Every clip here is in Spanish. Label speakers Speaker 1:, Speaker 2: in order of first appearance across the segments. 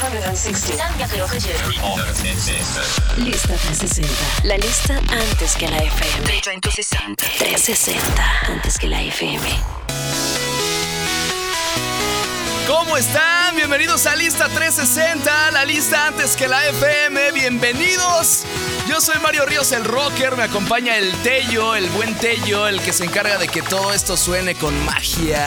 Speaker 1: Lista 360. La lista antes que la FM. 360. 360. Antes que la FM.
Speaker 2: ¿Cómo están? Bienvenidos a Lista 360, la lista antes que la FM. Bienvenidos. Yo soy Mario Ríos, el rocker. Me acompaña el Tello, el buen Tello, el que se encarga de que todo esto suene con magia.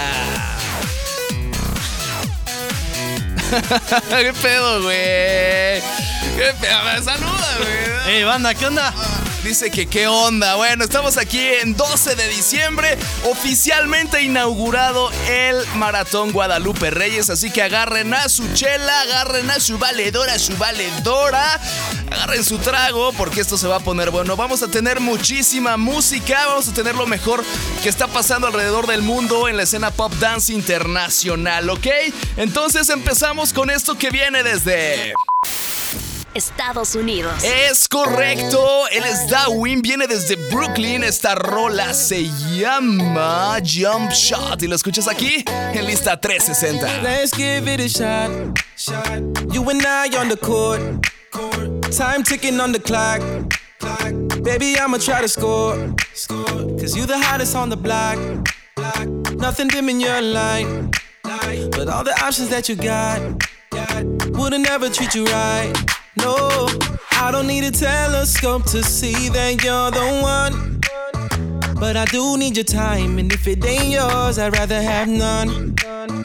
Speaker 2: ¿Qué pedo, güey? ¿Qué pedo? Me saluda, güey.
Speaker 3: Hey, banda, ¿qué onda?
Speaker 2: Dice que qué onda. Bueno, estamos aquí en 12 de diciembre, oficialmente inaugurado el Maratón Guadalupe Reyes. Así que agarren a su chela, agarren a su valedora, agarren su trago, porque esto se va a poner bueno. Vamos a tener muchísima música, vamos a tener lo mejor que está pasando alrededor del mundo en la escena pop dance internacional, ¿ok? Entonces empezamos con esto que viene desde
Speaker 1: Estados Unidos.
Speaker 2: Es correcto, él es Darwin, viene desde Brooklyn. Esta rola se llama Jump Shot y lo escuchas aquí en Lista 360.
Speaker 4: Let's give it a shot. You and I on the court. Time ticking on the clock. Baby, I'ma try to score. Cause you the hottest on the block. Nothing dim in your light. But all the options that you got wouldn't ever treat you right. No, I don't need a telescope to see that you're the one. But I do need your time, and if it ain't yours, I'd rather have none.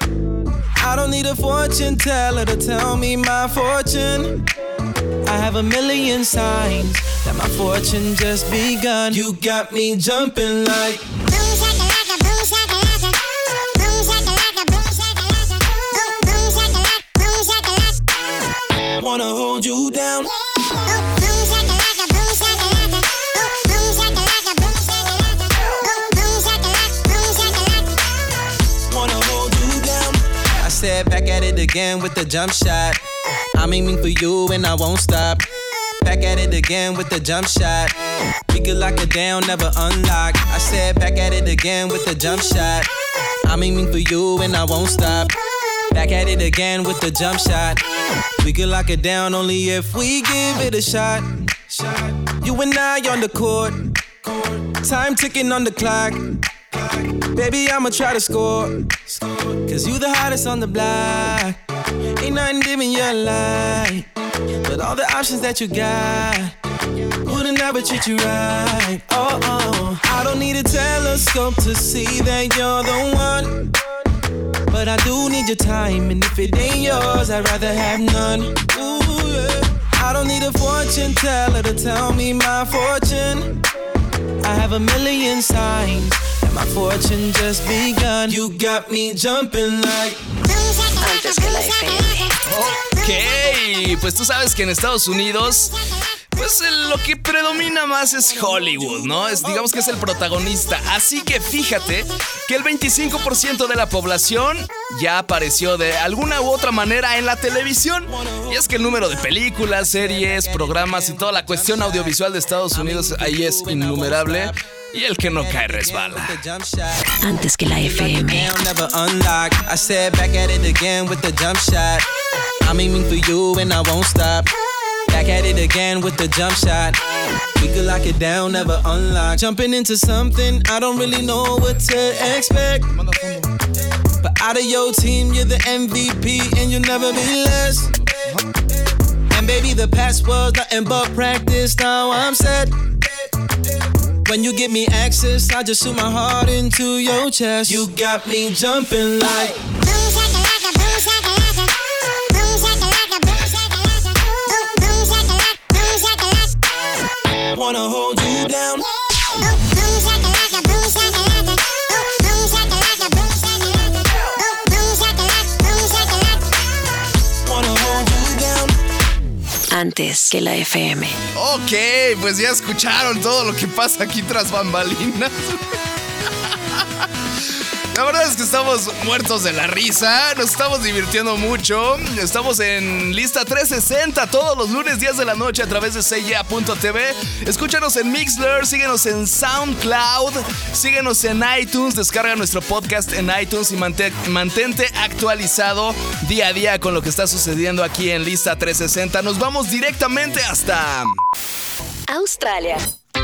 Speaker 4: I don't need a fortune teller to tell me my fortune. I have a million signs that my fortune just begun. You got me jumping like boom shakalaka, boom shakalaka. Boom shakalaka, boom shakalaka. Boom shakalaka, boom shakalaka. Wanna hold you down. Boom shakalaka, boom shakalaka. Boom shakalaka, boom shakalaka. Boom shakalaka, boom shakalaka. Wanna hold you down. I said back at it again with the jump shot. I'm aiming for you and I won't stop. Back at it again with the jump shot. We could lock it down, never unlock. I said back at it again with the jump shot. I'm aiming for you and I won't stop. Back at it again with the jump shot. We could lock it down only if we give it a shot. You and I on the court. Time ticking on the clock. Baby, I'ma try to score. Cause you the hottest on the block. Ain't nothing dim in your light. But all the options that you got wouldn't ever treat you right. Oh, I don't need a telescope to see that you're the one. But I do need your time, and if it ain't yours, I'd rather have none. Ooh, yeah. I don't need a fortune teller to tell me my fortune. I have a million signs that my fortune just begun. You got me jumping like
Speaker 1: Antes que la FM.
Speaker 2: Ok, pues tú sabes que en Estados Unidos, pues lo que predomina más es Hollywood, ¿no? Digamos que es el protagonista. Así que fíjate que el 25% de la población ya apareció de alguna u otra manera en la televisión. Y es que el número de películas, series, programas y toda la cuestión audiovisual de Estados Unidos ahí es innumerable. Y el que no cae resbala.
Speaker 1: Antes que la FM.
Speaker 4: I said back at it again with the jump shot. I'm aiming for you and I won't stop. Back at it again with the jump shot. We could lock it down, never unlock. Jumping into something, I don't really know what to expect. But out of your team, you're the MVP and you'll never be less. And baby, the past was nothing but practice, now I'm set. When you give me access, I just shoot my heart into your chest. You got me jumping like boom shakalaka, boom shakalaka. Boom shakalaka, boom shakalaka. Boom shakalaka, boom shakalaka. Wanna hold you down. Boom shakalaka, boom shakalaka. Boom shakalaka, boom shakalaka. Boom shakalaka, boom shakalaka. Wanna hold you down.
Speaker 1: Antes que la FM.
Speaker 2: Ok, pues ya escucharon todo lo que pasa aquí tras bambalinas. La verdad es que estamos muertos de la risa, nos estamos divirtiendo mucho. Estamos en Lista 360 todos los lunes 10 de la noche a través de CYA.tv. Escúchanos en Mixler, síguenos en SoundCloud, síguenos en iTunes, descarga nuestro podcast en iTunes y mantente actualizado día a día con lo que está sucediendo aquí en Lista 360. Nos vamos directamente hasta
Speaker 1: Australia.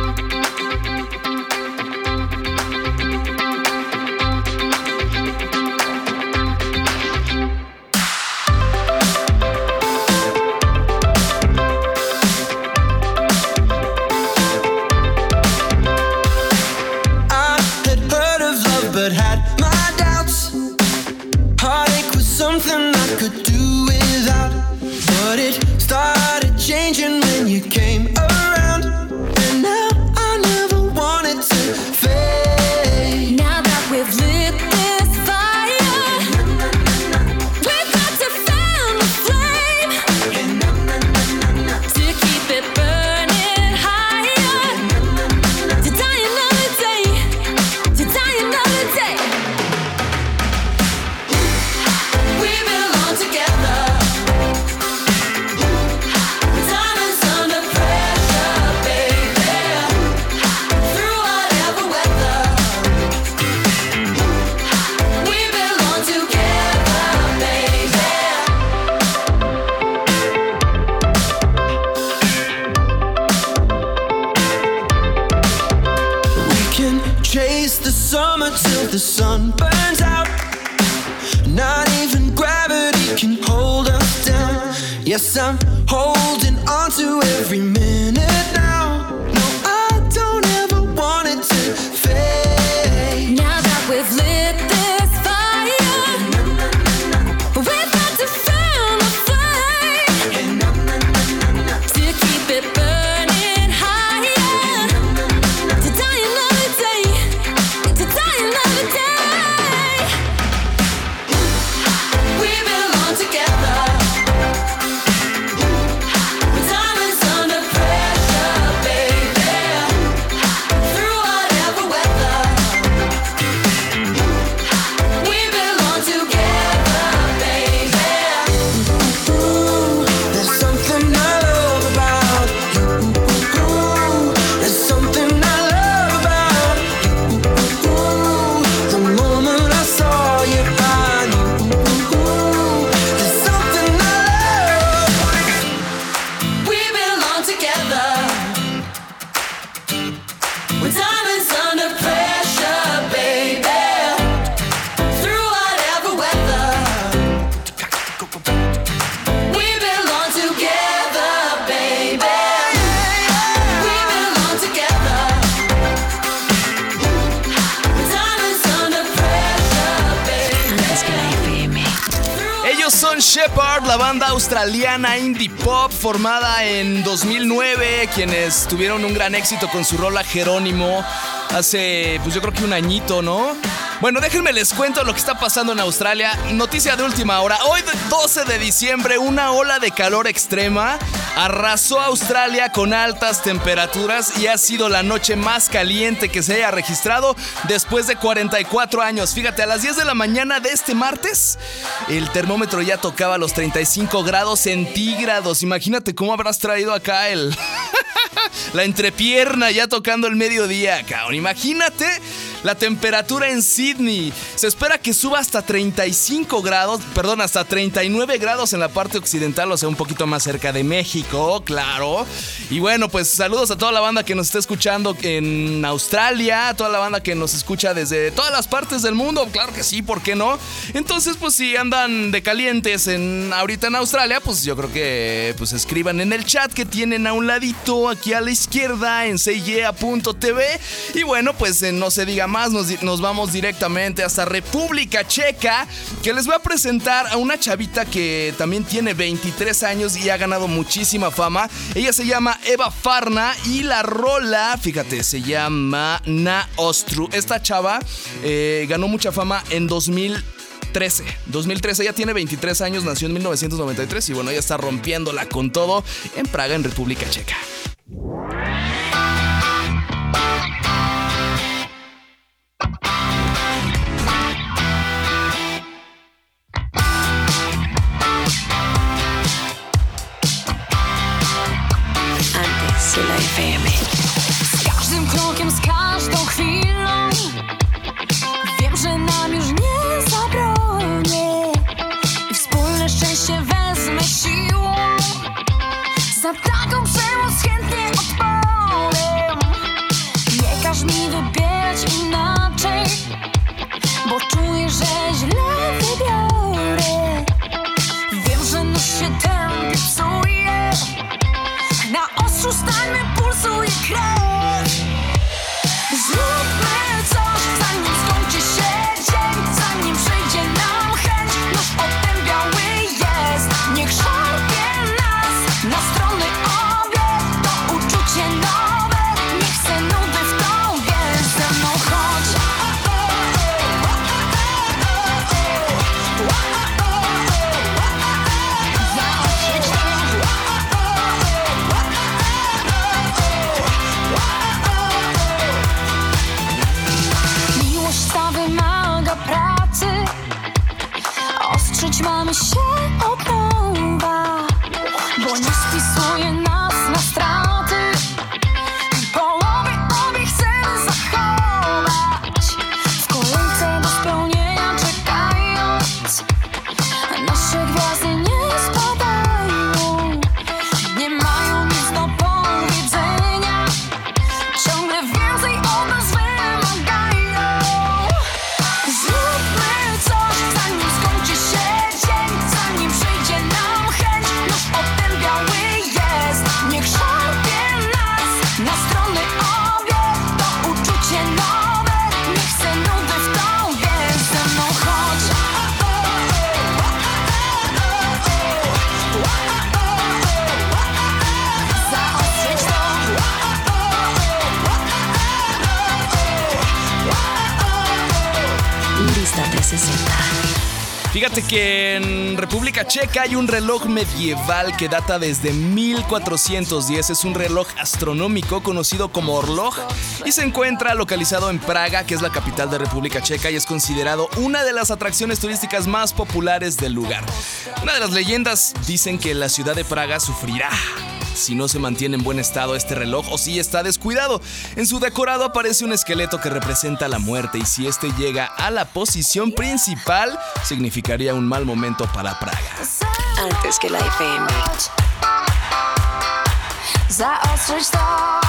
Speaker 4: But had my doubts. Heartache was something I could do without. But it started changing when you came around. And now I never wanted to fade.
Speaker 3: Now that we've lit this fire, we've got to fan the flame to keep it burning higher. To die another day, to die another day. We belong together. Diamonds under pressure, baby. Through whatever weather. We belong together, baby.
Speaker 4: We can chase the summer till the sun burns out. Not even gravity can hold us down. Yes, I'm holding on to every minute now. No, I don't ever want it to fade.
Speaker 3: Now that we've lit this fire, we've got to fan the flame to keep it burning higher. To die another day, to die another day. We belong together. Diamonds under pressure, baby. Through whatever weather. We belong together, baby.
Speaker 4: Ooh, there's something I love about you. Ooh, there's something I love about you. Ooh, the moment I saw you, I knew. Ooh, there's something I love.
Speaker 3: We belong together. With diamonds under pressure, baby. Through whatever weather. We belong together, baby. We belong together. With diamonds under pressure, baby.
Speaker 1: Antes que la FM.
Speaker 2: Ellos son Shepherd, la banda australiana indie pop formada en 2009, quienes tuvieron un gran éxito con su rola Jerónimo hace, pues yo creo que un añito, ¿no? Bueno, déjenme les cuento lo que está pasando en Australia. Noticia de última hora. Hoy, 12 de diciembre, una ola de calor extrema arrasó a Australia con altas temperaturas y ha sido la noche más caliente que se haya registrado después de 44 años. Fíjate, a las 10 de la mañana de este martes, el termómetro ya tocaba los 35 grados centígrados. Imagínate cómo habrás traído acá la entrepierna ya tocando el mediodía, cabrón. Imagínate la temperatura en Sydney. Se espera que suba hasta 35 grados, perdón, hasta 39 grados en la parte occidental, o sea, un poquito más cerca de México, claro. Y bueno, pues saludos a toda la banda que nos está escuchando en Australia, a toda la banda que nos escucha desde todas las partes del mundo, claro que sí, ¿por qué no? Entonces, pues si andan de calientes ahorita en Australia, pues yo creo que pues escriban en el chat que tienen a un ladito aquí a la izquierda en CYA.tv. Y bueno, pues no se diga más, nos vamos directamente hasta República Checa, que les voy a presentar a una chavita que también tiene 23 años y ha ganado muchísima fama. Ella se llama Eva Farna y la rola, fíjate, se llama Na Ostru. Esta chava ganó mucha fama en 2013, ella tiene 23 años, nació en 1993 y bueno, ella está rompiéndola con todo en Praga, en República Checa.
Speaker 1: FM.
Speaker 3: Z każdym krokiem, z każdą chwilą wiem, że nam już nie zabronię i wspólne szczęście wezmę siłą. Za taką przemoc chętnie odpowiem. Nie każ mi wybierać inaczej, bo czuję, że źle wybiorę. Wiem, że nóż się ten psuje. Na ostrzu stańmy, pulsuje krew. Zróbmy coś, zanim skończy się dzień, zanim przyjdzie nam chęć. Nóż otępiały jest, niech szarpie nas na strony obie. To uczucie nowe, nie chcę nudy w tą, więc ze mną chodź. Zaostrzyć to. Miłość ta wymaga pracy. Ostrzyć mamy się od nowa, bo nie spisuje nas na straty. Połowy obie chcemy zachować, w kolejce do spełnienia czekając. Nasze gwiazdy nie spadają, nie mają nic do powiedzenia. Ciągle więcej od nas wymagają. Zróbmy coś, zanim skończy się dzień, zanim przyjdzie nam chęć. Nóż otępiały jest, niech szarpie nas na strony obie. To uczucie nowe, nie chcę nudy w tą, więc ze mną chodź. Zaostrzyć to.
Speaker 1: Lista 360.
Speaker 2: Fíjate que en República Checa hay un reloj medieval que data desde 1410. Es un reloj astronómico conocido como Orloj y se encuentra localizado en Praga, que es la capital de República Checa, y es considerado una de las atracciones turísticas más populares del lugar. Una de las leyendas dicen que la ciudad de Praga sufrirá si no se mantiene en buen estado este reloj o si está descuidado. En su decorado aparece un esqueleto que representa la muerte, y si este llega a la posición principal, significaría un mal momento para Praga.
Speaker 1: Antes que la FM.
Speaker 3: Zaostrzyć to.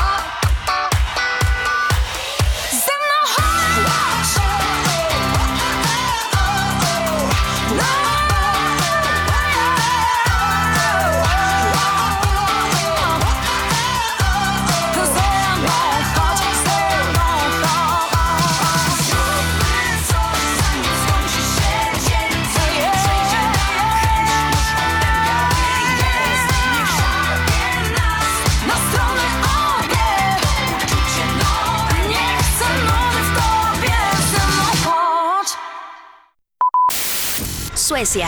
Speaker 3: Ze mną chodź. Ze mną chodź, ze mną chodź. Zróbmy coś, zanim skończy się dzień, zanim przyjdzie nam chęć. Nóż otępiały jest, niech szarpie nas na stronę obie. Uczucie nowe, nie chcę nudy w tobie, ze mną chodź.
Speaker 1: Suecia.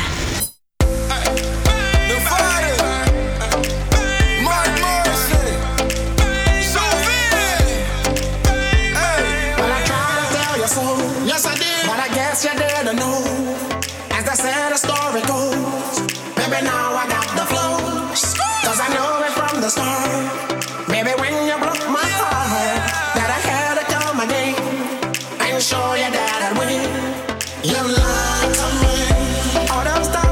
Speaker 4: The fire. Mark Morrison. Sophie. Hey.
Speaker 5: Well, I tried to tell you so.
Speaker 4: Yes, I did.
Speaker 5: But I guess you didn't know. As they say the story goes, maybe now I got the flow. Cause I know it from the start. Maybe when you broke my heart, that I had to come again and show you that I'd win. You lied to me all those times.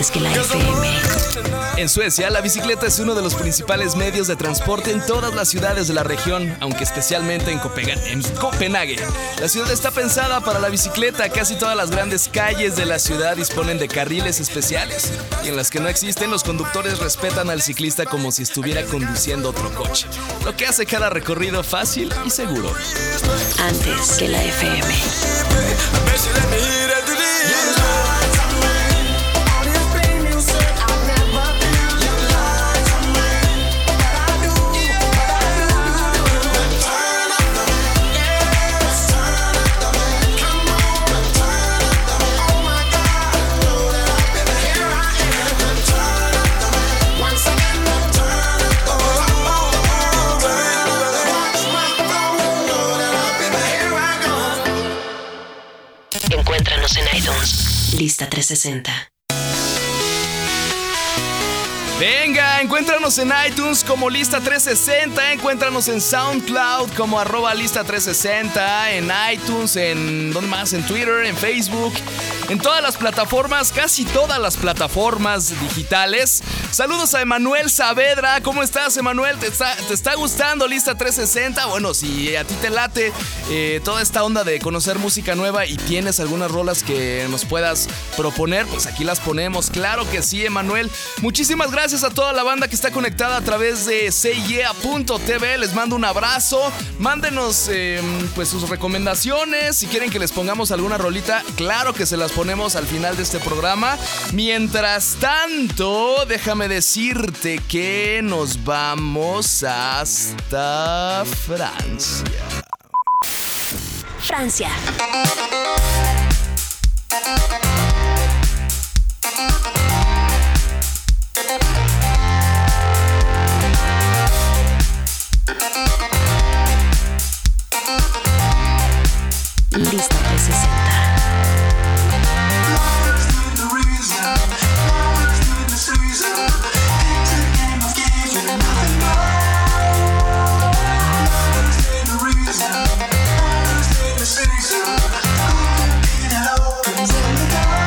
Speaker 1: antes que la FM.
Speaker 2: En Suecia, la bicicleta es uno de los principales medios de transporte en todas las ciudades de la región, aunque especialmente en Copenhague. La ciudad está pensada para la bicicleta. Casi todas las grandes calles de la ciudad disponen de carriles especiales, y en las que no existen, los conductores respetan al ciclista como si estuviera conduciendo otro coche, lo que hace cada recorrido fácil y seguro.
Speaker 1: Antes que la FM. Encuéntranos en iTunes. Lista 360.
Speaker 2: Venga, encuéntranos en iTunes como Lista 360, encuéntranos en SoundCloud como @Lista360, en iTunes, ¿dónde más? En Twitter, en Facebook, en todas las plataformas, casi todas las plataformas digitales. Saludos a Emanuel Saavedra. ¿Cómo estás, Emanuel? ¿Te está gustando Lista 360? Bueno, si a ti te late toda esta onda de conocer música nueva y tienes algunas rolas que nos puedas proponer, pues aquí las ponemos. Claro que sí, Emanuel. Muchísimas gracias a toda la banda que está conectada a través de sayea.tv. Les mando un abrazo. Mándenos pues sus recomendaciones. Si quieren que les pongamos alguna rolita, claro que se las ponemos al final de este programa. Mientras tanto, déjame decirte que nos vamos hasta Francia.
Speaker 1: Francia. Lista 360.
Speaker 5: Love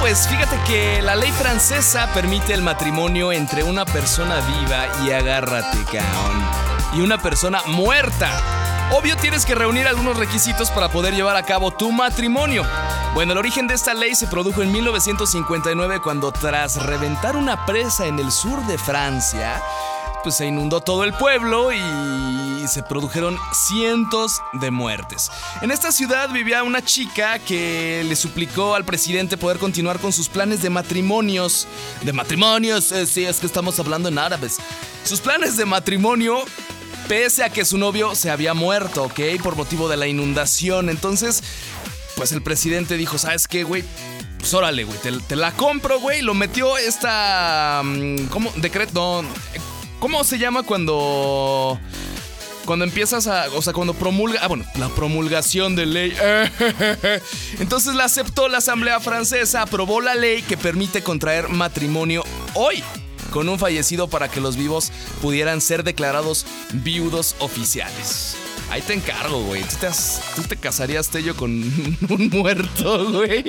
Speaker 2: pues fíjate que la ley francesa permite el matrimonio entre una persona viva y agárrate, cabrón, y una persona muerta. Obvio, tienes que reunir algunos requisitos para poder llevar a cabo tu matrimonio. Bueno, el origen de esta ley se produjo en 1959 cuando, tras reventar una presa en el sur de Francia, pues se inundó todo el pueblo y se produjeron cientos de muertes. En esta ciudad vivía una chica que le suplicó al presidente poder continuar con sus planes de matrimonios. Sí, es que estamos hablando en árabes. Sus planes de matrimonio, pese a que su novio se había muerto, ¿ok? Por motivo de la inundación. Entonces, pues el presidente dijo, ¿sabes qué, güey? Pues órale, güey, te la compro, güey. Lo metió esta... ¿Cómo? Decreto... ¿Cómo se llama cuando empiezas a... O sea, cuando promulga... bueno, la promulgación de ley. Entonces la aceptó la Asamblea Francesa, aprobó la ley que permite contraer matrimonio hoy con un fallecido para que los vivos pudieran ser declarados viudos oficiales. Ahí te encargo, güey. ¿Tú te casarías, Tello, con un muerto, güey?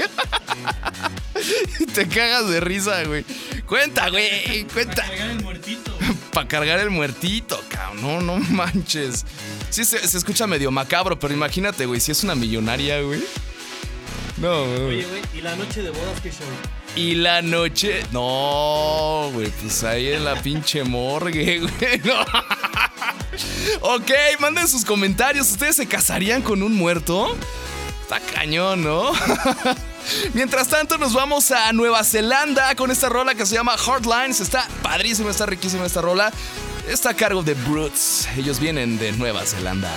Speaker 2: Te cagas de risa, güey. Cuenta, güey. Cuenta.
Speaker 6: Para cargar el muertito.
Speaker 2: Para cargar el muertito, cabrón. No manches. Sí, se escucha medio macabro, pero imagínate, güey, si es una millonaria, güey. No, güey.
Speaker 6: Oye, güey, ¿y la noche de bodas qué show?
Speaker 2: Y la noche... No, güey, pues ahí en la pinche morgue, güey. No. Ok, manden sus comentarios. ¿Ustedes se casarían con un muerto? Está cañón, ¿no? Mientras tanto, nos vamos a Nueva Zelanda con esta rola que se llama Hardlines. Está padrísima, está riquísima esta rola. Está a cargo de Brutes. Ellos vienen de Nueva Zelanda.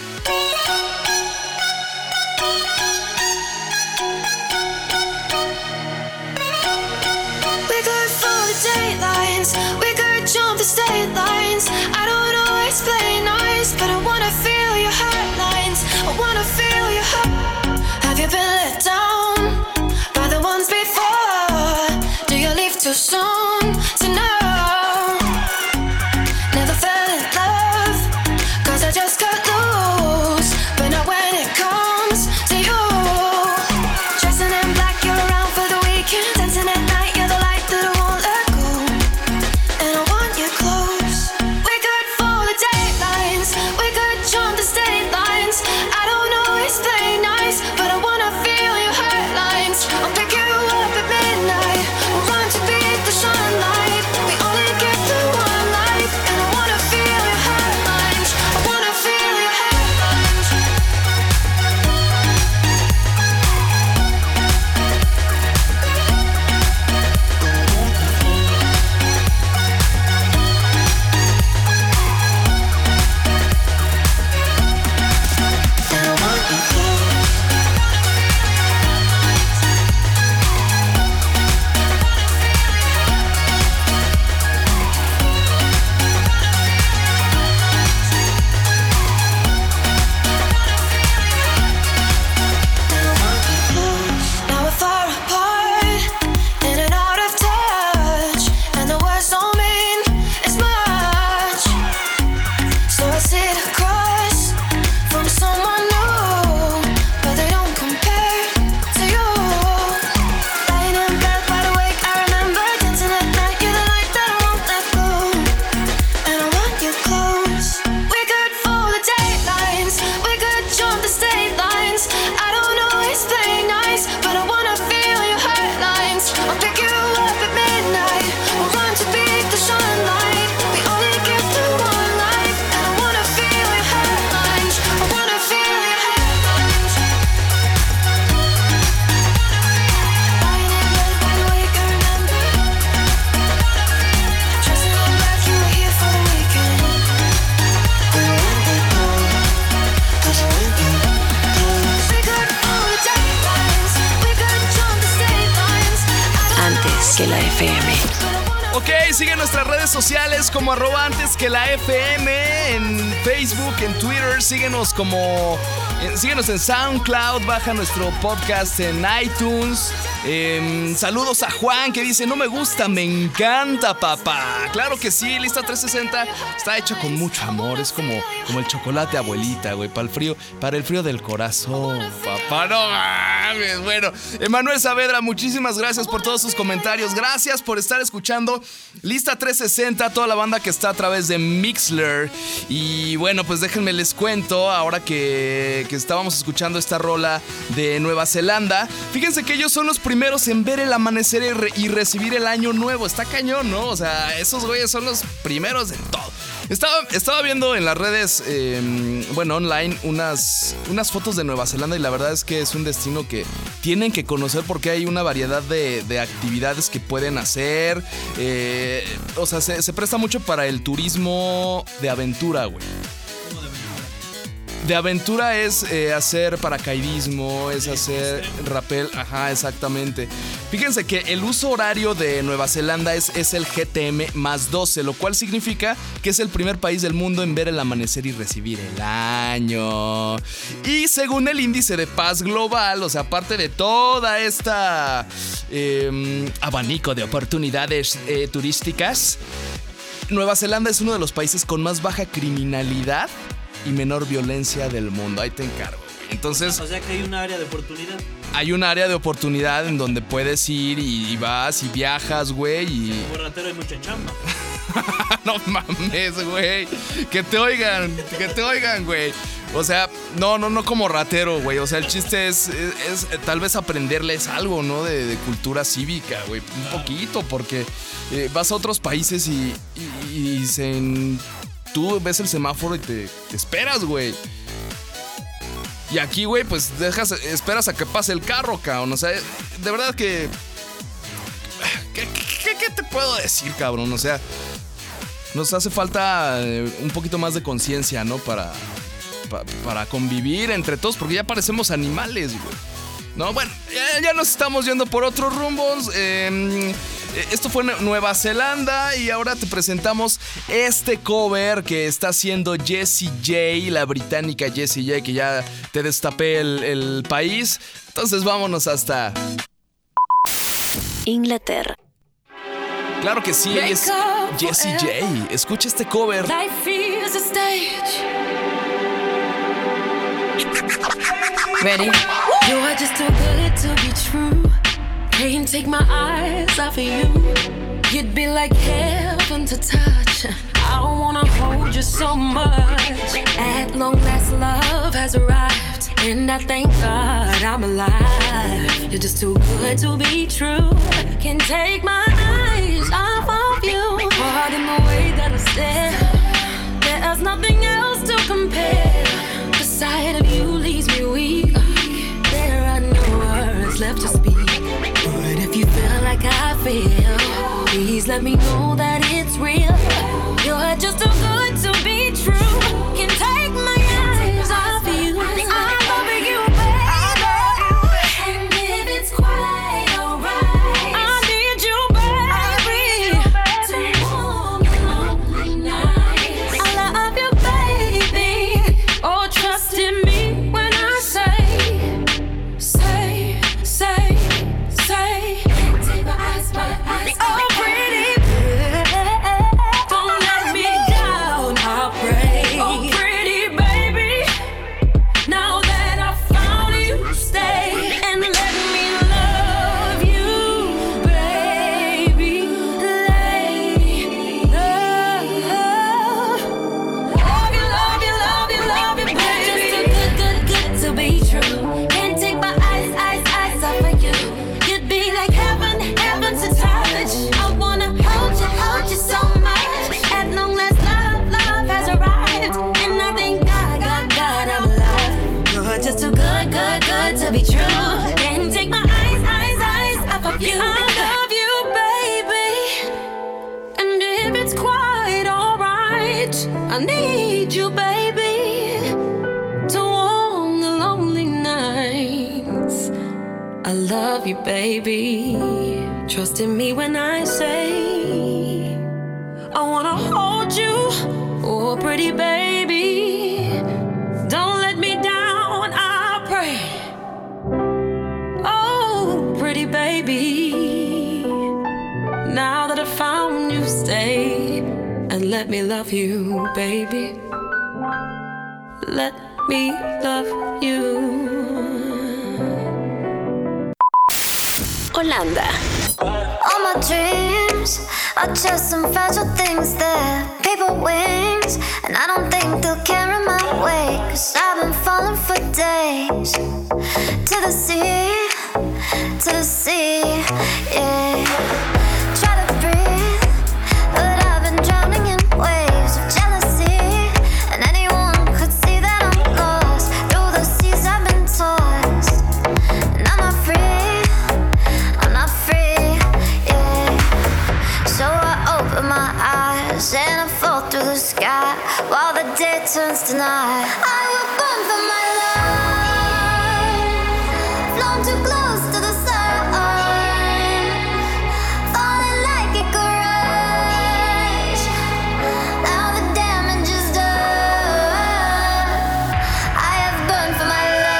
Speaker 3: We could follow the datelines, we could jump the state lines. I don't always play nice, but I wanna feel your heartlines. I wanna feel your heart. Have you been let down by the ones before? Do you leave too soon to know? Never fell in love, 'cause I just got loose. But not when it comes to you. Dressing in black, you're around for the weekend. Dancing at night, you're the light that I won't let go. And I want you close. We could follow the datelines, we could jump the state lines. I don't always play nice, but I wanna feel your heartlines. I'll pick you up at midnight, we'll run to beat the sunlight. We only get through one life, and I wanna feel your heartlines. I wanna feel your heartlines. And I want you close. Now we're far apart, in and out of touch, and the words don't mean as much. So I sit across from someone new, but they don't compare to you. Lying in bed wide awake, I remember dancing at night. You're the light that I won't let go, and I want you close. We could follow the datelines, we could jump the state lines. I don't always play nice, but I wanna feel your heartlines. I'll pick you up at midnight, we'll run to beat the sunlight. We only get through one life, and I wanna feel your heartlines. I wanna feel your heartlines. Lying in bed wide awake, I remember. Dressing in black, you were here for the weekend. And I want you close, 'cause I want you close. We could follow the datelines, we could jump the state lines.
Speaker 1: Antes que la FM.
Speaker 2: Ok, sigue nuestras redes sociales como @antes que la FM en Facebook, en Twitter. Síguenos síguenos en SoundCloud, baja nuestro podcast en iTunes. Saludos a Juan que dice, no me gusta, me encanta, papá. Claro que sí, Lista 360 está hecha con mucho amor. Es como el chocolate abuelita, güey, para el frío del corazón, papá. No mames. Bueno, Emanuel Saavedra, muchísimas gracias por todos sus comentarios. Gracias por estar escuchando Lista 360, toda la banda que está a través de Mixler. Y bueno, pues déjenme les cuento, ahora que estábamos escuchando esta rola de Nueva Zelanda. Fíjense que ellos son los primeros en ver el amanecer y recibir el año nuevo. Está cañón, ¿no? O sea, esos güeyes son los primeros de todo. Estaba viendo en las redes, online, unas fotos de Nueva Zelanda, y la verdad es que es un destino que tienen que conocer porque hay una variedad de actividades que pueden hacer. O sea, se presta mucho para el turismo de aventura, güey. De aventura es hacer paracaidismo, es hacer rappel, ajá, exactamente. Fíjense que el uso horario de Nueva Zelanda es el GTM más 12, lo cual significa que es el primer país del mundo en ver el amanecer y recibir el año. Y según el índice de paz global, o sea, aparte de toda esta abanico de oportunidades turísticas, Nueva Zelanda es uno de los países con más baja criminalidad y menor violencia del mundo. Ahí te encargo. Entonces,
Speaker 6: o sea que hay un área de oportunidad.
Speaker 2: Hay un área de oportunidad en donde puedes ir y vas y viajas, güey. Y
Speaker 6: como ratero hay mucha chamba.
Speaker 2: No mames, güey. Que te oigan, güey. O sea, no como ratero, güey. O sea, el chiste es tal vez aprenderles algo, ¿no? De cultura cívica, güey. Un poquito, porque vas a otros países y tú ves el semáforo y te esperas, güey. Y aquí, güey, pues esperas a que pase el carro, cabrón. O sea, de verdad que... ¿Qué te puedo decir, cabrón? O sea, nos hace falta un poquito más de conciencia, ¿no? Para convivir entre todos, porque ya parecemos animales, güey. No, bueno, ya nos estamos yendo por otros rumbos. Esto fue Nueva Zelanda y ahora te presentamos este cover que está haciendo Jessie J, la británica Jessie J, que ya te destapé el país. Entonces vámonos hasta
Speaker 1: Inglaterra.
Speaker 2: Claro que sí, ella es Jessie J. Escucha este cover.
Speaker 3: Life is a stage. Ready? You are just too good to be true. Can't take my eyes off of you. You'd be like heaven to touch. I wanna hold you so much. At long last, love has arrived, and I thank God I'm alive. You're just too good to be true. Can't take my eyes off of you. Pardon the way that I stare. There's nothing else to compare. The sight of you leaves me weak. There are no words left to speak. But if you feel like I feel, please let me know that it's real. You're just too good to be true. Can't take my eyes off you. I love you, baby. And if it's quite alright, I need you, baby, to warm the lonely nights. I love you, baby. Oh, trust in me when I say. Take my eyes, oh, pretty, don't let me down, I pray. Oh, pretty baby, now that I found you, stay and let me love you, baby. Love you, baby. Just too good to be true. Can't take my eyes off of you. You'd be like heaven to touch. I wanna hold you so much. At long last, love has arrived, and I thank God I'm alive. You're just too good to be true. Can't take my eyes off of you. I love you, baby, and if it's quite alright, I need you, baby, to warm the lonely nights. I love you, baby. Trust in me when I say I wanna hold you, oh pretty baby. Don't let me down, I pray. Oh, pretty baby. let me love you, baby. Let me love you.
Speaker 1: Holanda.
Speaker 7: All my dreams are just some fragile things that paper wings, and I don't think they'll carry my weight, 'cause I've been falling for days. To the sea, yeah. Try to breathe, but I've been drowning in waves of jealousy, and anyone could see that I'm lost. Through the seas I've been tossed, and I'm not free, yeah. So I open my eyes and I fall through the sky while the day turns to night. I will burn for my life, flown too close to the sun, falling like it could rush. Now the damage is done. I have burned for my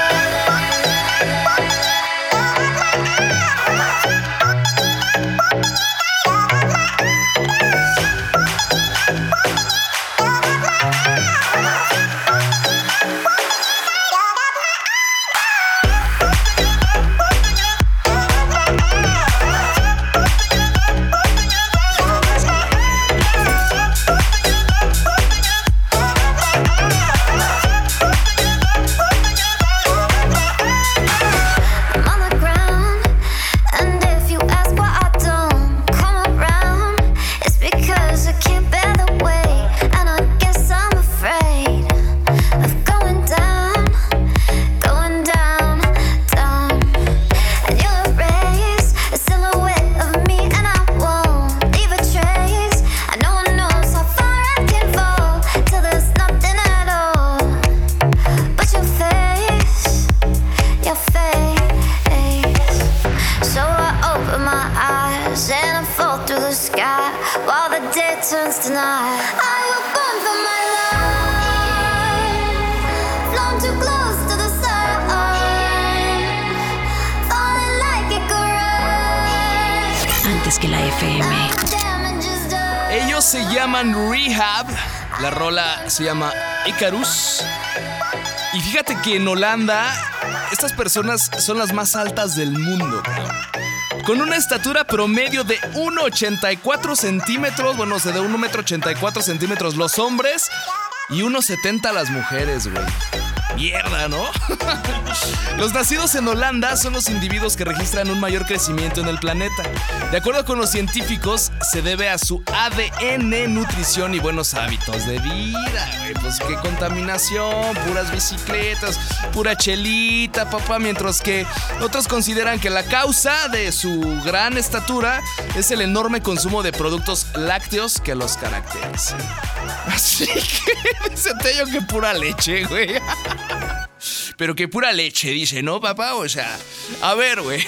Speaker 7: turns to night. I will burn for my life, flown too close to the sun, falling like it could rush.
Speaker 1: Antes que la FM.
Speaker 2: Ellos se llaman Rehab. La rola se llama Icarus. Y fíjate que en Holanda estas personas son las más altas del mundo, con una estatura promedio de 1,84 centímetros. Bueno, de 1,84 centímetros los hombres y 1,70 las mujeres, güey. Mierda, ¿no? Los nacidos en Holanda son los individuos que registran un mayor crecimiento en el planeta. De acuerdo con los científicos, se debe a su ADN, nutrición y buenos hábitos de vida, güey. Pues qué contaminación, puras bicicletas, pura chelita, papá. Mientras que otros consideran que la causa de su gran estatura es el enorme consumo de productos lácteos que los caracterizan. Así que dice Tello que pura leche, güey. Pero que pura leche, dice, ¿no, papá? O sea, a ver, güey.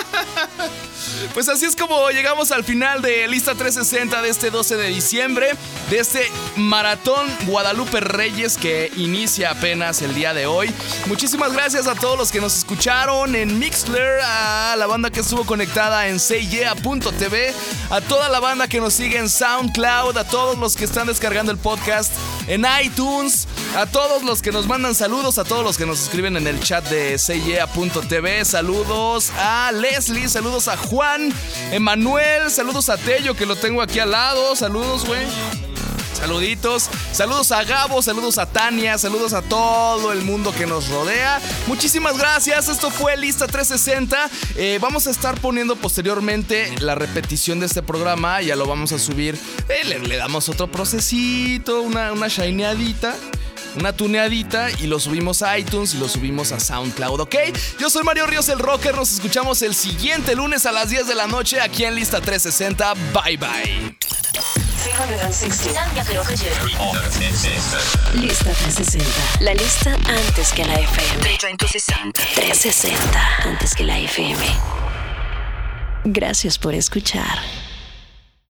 Speaker 2: Pues así es como llegamos al final de Lista 360 de este 12 de diciembre, de este maratón Guadalupe Reyes que inicia apenas el día de hoy. Muchísimas gracias a todos los que nos escucharon en Mixler, a la banda que estuvo conectada en seiyea.tv, a toda la banda que nos sigue en SoundCloud, a todos los que están descargando el podcast en iTunes, a todos los que nos mandan saludos, a todos los que nos escriben en el chat de seiyea.tv. Saludos a Leslie, saludos a Juan, Emanuel, saludos a Tello que lo tengo aquí al lado, saludos, güey. Saluditos, saludos a Gabo, saludos a Tania, saludos a todo el mundo que nos rodea. Muchísimas gracias, esto fue Lista 360. Vamos a estar poniendo posteriormente la repetición de este programa, ya lo vamos a subir. Le damos otro procesito, una shineadita, una tuneadita y lo subimos a iTunes y lo subimos a SoundCloud, ¿ok? Yo soy Mario Ríos el Rocker, nos escuchamos el siguiente lunes a las 10 de la noche aquí en Lista 360. Bye bye.
Speaker 1: 360. Lista 360. La lista antes que la FM. 360. Antes que la FM. Gracias por escuchar.